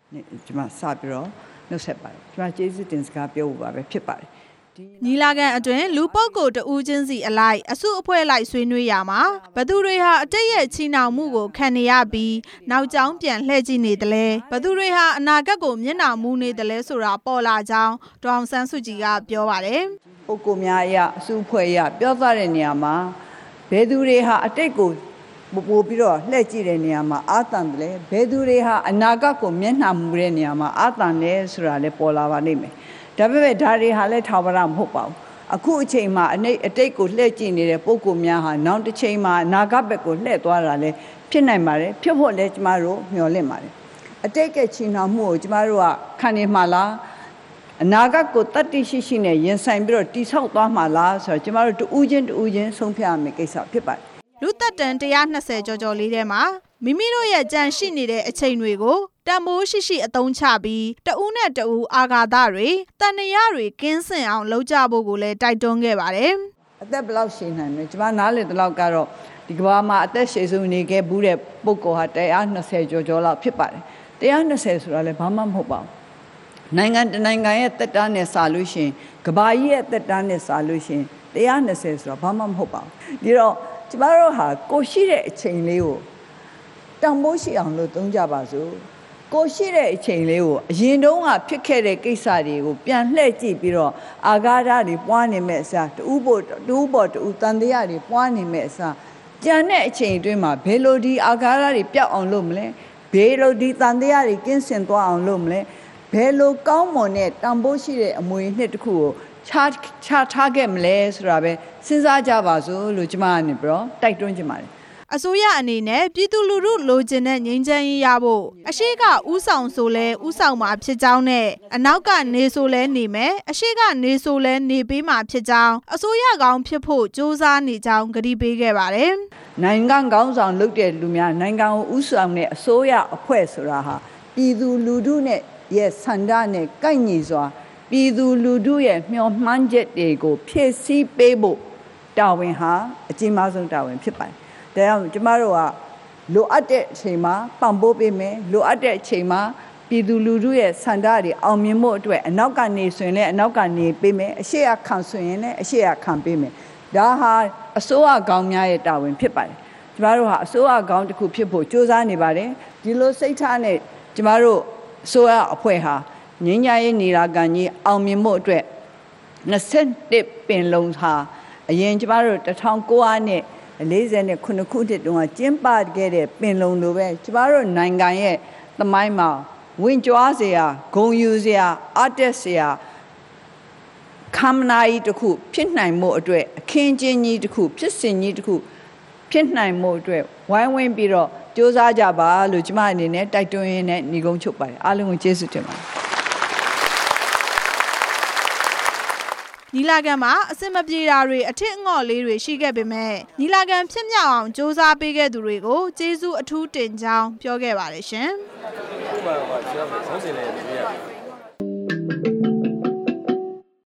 ကျမစပြီးတော့နှုတ်ဆက်ပါတယ်ကျမကျေးဇူးတင်စကားပြောဖို့ပါပဲဖြစ်ပါတယ်ညီလာခံအတွင်းလူပုဂ္ဂိုလ်တဦးချင်းစီအလိုက်အစုအဖွဲ့လိုက်ဆွေးနွေးရမှာဘသူတွေဟာအတိတ်ရဲ့ချီနှောင်မှုကိုခံနေရပြီးနောက်ကျောင်းပြန်လှည့်ကြည့်နေတယ်လဲဘသူတွေဟာအနာဂတ်ကိုမျက်နှာမူနေတယ်လဲဆိုတာပေါ်လာကြောင်းဒေါအောင်ဆန်းစုကြည်ကပြောပါတယ်ပုဂ္ဂိုလ်များအရာအစုအဖွဲ့အရာပြောသားတဲ့နေရာမှာဘယ်သူတွေဟာအတိတ်ကိုပို့ပြီးတော့လှည့်ကြည့်တဲ့နေရာမှာအာသံတယ်လဲဘယ်သူတွေဟာအနာဂတ်ကိုမျက်နှာမူတဲ့နေရာမှာအာသံလဲဆိုတာလဲပေါ်လာပါလိမ့်မယ်ဒါပေမဲ့ဒါတွေဟာလည်းထာဝရမဟုတ်ပါဘူးအခုအချိန်မှာအတိတ်ကိုလှည့်ကြည့်နေတဲ့ပုဂ္ဂိုလ်များဟာနောက်တစ်ချိန်မှာအနာဂတ်ဘက်ကိုလှည့်သွားတာလည်းဖြစ်နိုင်ပါတယ်ဖြစ်ဖို့လည်းကျမတို့မျှော်လင့်ပါတယ်အတိတ်ကချီနှောင်မှုကိုကျမတို့ကခံနေမှာလားအနာဂတ်ကိုတတ်သိရှိနဲ့ရင်ဆိုင်ပြီးတော့တိဆောက်သွားမှာလားဆိုတော့ကျမတို့တူးချင်းဆုံးဖြတ်ရမယ့်ကိစ္စဖြစ်ပါတယ်လူသက်တမ်း120ကျော်လေးထဲမှာမိမိတို့ရဲ့ကြံရှိနေတဲ့အချိန်တွေကိုတန်ဖိုးရှိအသုံးချပြီးတဦးနဲ့တဦးအာဃာတတွေတန်ရာတွေကင်းစင်အောင်လုပ်ကြဖို့ကိုလည်းတိုက်တွန်းခဲ့ပါတယ်အသက်ဘယ်လောက်ရှည်နိုင်လဲကျမနားလည်တဲ့လောက်ကတော့ဒီကမ္ဘာမှာအသက်ရှည်ဆုံးနေခဲ့ဘူးတဲ့ပုဂ္ဂိုလ်ဟာ120ကျော်လောက်ဖြစ်ပါတယ်120ဆိုတာလည်းဘာမှမဟုတ်ပါဘူးနိုင်ငံတနိုင်ငံရဲ့သက်တမ်းနဲ့စာလို့ရှိရင်ကမ္ဘာကြီးရဲ့သက်တမ်းနဲ့စာလို့ရှိရင်120ဆိုတာဘာမှမဟုတ်ပါဘူးဒီတော့ကျမတို့ဟာကိုရှိတဲ့အချိန်လေးကိုတန်ဖိုးရှိအောင်လို့သုံးကြပါစို့ကိုရှိတဲ့အချိန်လေးကိုအရင်တုန်းကဖြစ်ခဲ့တဲ့ကိစ္စတွေကိုပြန်လှည့်ကြည့်ပြီးတော့အာဃာတတွေပွားနေမဲ့အစားတူးပေါ်တန်တရားတွေပွားနေမဲ့အစားကြံတဲ့အချိန်အတွင်းမှာဘယ်လိုဒီအာဃာတတွေပျောက်အောင်လုပ်မလဲဘယ်လိုဒီတန်တရားတွေကင်းစင်သွားအောင်လုပ်မလဲဘယ်လိုကောင်းမွန်တဲ့တန်ဖိုးရှိတဲ့အမွေနှစ်တစ်ခုကိုချထားခဲ့မလဲဆိုတာပဲစဉ်းစားကြပါစို့လို့ကျမကနေပြီးတော့တိုက်တွန်းချင်ပါတယ်အစိုးရအနေနဲ့ပြည်သူလူထုလိုချင်တဲ့ငြိမ်းချမ်းရေးရဖို့အရှိကဥဆောင်ဆိုလဲဥဆောင်မှာဖြစ်ကြောင်းနဲ့အနောက်ကနေဆိုလဲနေမယ်အရှိကနေဆိုလဲနေပေးမှာဖြစ်ကြောင်းအစိုးရကောင်းဖြစ်ဖို့ကြိုးစားနေကြောင်းကတိပေးခဲ့ပါတယ်နိုင်ငံကောင်းဆောင်လုပ်တဲ့လူများနိုင်ငံကိုဥဆောင်တဲ့အစိုးရအဖွဲ့ဆိုတာဟာပြည်သူလူထုနဲ့ရဲ့ဆန္ဒနဲ့ကိုက်ညီစွာပြည်သူလူထုရဲ့မျှော်မှန်းချက်တွေကိုဖြည့်ဆည်းပေးဖို့တာဝန်ဟာအကြီးမားဆုံးတာဝန်ဖြစ်ပါတယ်။ဒါကြောင့်ကျမတို့ကလိုအပ်တဲ့အချိန်မှာပံ့ပိုးပေးမယ်လိုအပ်တဲ့အချိန်မှာပြည်သူလူထုရဲ့ဆန္ဒတွေအောင်မြင်ဖို့အတွက်အနောက်ကနေဆိုရင်လည်းအနောက်ကနေပေးမယ်အရှိအခံဆိုရင်လည်းအရှိအခံပေးမယ်။ဒါဟာအစိုးရကောင်းများရဲ့တာဝန်ဖြစ်ပါတယ်။ကျမတို့ဟာအစိုးရကောင်းတစ်ခုဖြစ်ဖို့ကြိုးစားနေပါတယ်။ဒီလိုစိတ်ထားနဲ့ကျမတို့အစိုးရအဖွဲ့ဟာငြိမ်းချမ်းရေးနေရာခံကြီးအောင်မြင်မှုအတွက်21ပင်လုံးဟာအရင်ကျမတို့1949ခုနှစ်တုန်းကကျင်းပခဲ့တဲ့ပင်လုံးလိုပဲကျမတို့နိုင်ငံရဲ့သမိုင်းမှာဝင်ကြွားစရာဂုဏ်ယူစရာအားတက်စရာခမ်းနားကြီးတစ်ခုဖြစ်နိုင်မှုအတွက်အခင်းကျင်းကြီးတစ်ခုဖြစ်စဉ်ကြီးတစ်ခုဖြစ်နိုင်မှုအတွက်ဝိုင်းဝန်းပြီးတော့စ조사ကြပါလို့ကျမအနေနဲ့တိုက်တွန်းရင်းနဲ့ညီကုန်းချုပ်ပါတယ်အားလုံးကိုကျေးဇူးတင်ပါတယ်ညီလာခံမှာအစင်မပြေတာတွေအထစ်အငေါ့လေးတွေရှိခဲ့ပေမဲ့ညီလာခံဖြစ်မြောက်အောင်စ조사ပေးခဲ့သူတွေကိုကျေးဇူးအထူးတင်ကြောင်းပြောခဲ့ပါတယ်ရှင်။